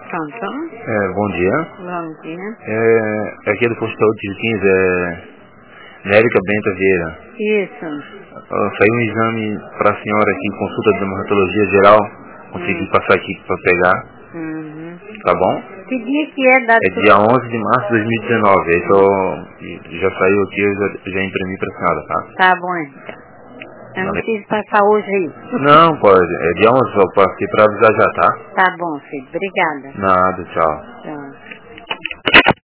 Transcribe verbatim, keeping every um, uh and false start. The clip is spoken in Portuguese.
Pronto. É, bom dia. Bom dia. É, aqui é do posto de saúde de quinze, é Nérica Benta Vieira. Isso. Uh, saiu um exame para a senhora aqui, consulta de dermatologia geral. Consegui Hum. passar aqui para pegar. Uhum. Tá bom? Que dia que é dado? É dia onze de março de dois mil e dezenove. Aí tô, já saiu aqui, eu já, já imprimi para a senhora, tá? Tá bom, então. Eu não preciso passar hoje aí. Não, pode. É dia onze, só passei para avisar já, tá? Tá bom, filho. Obrigada. Nada, tchau. Tchau.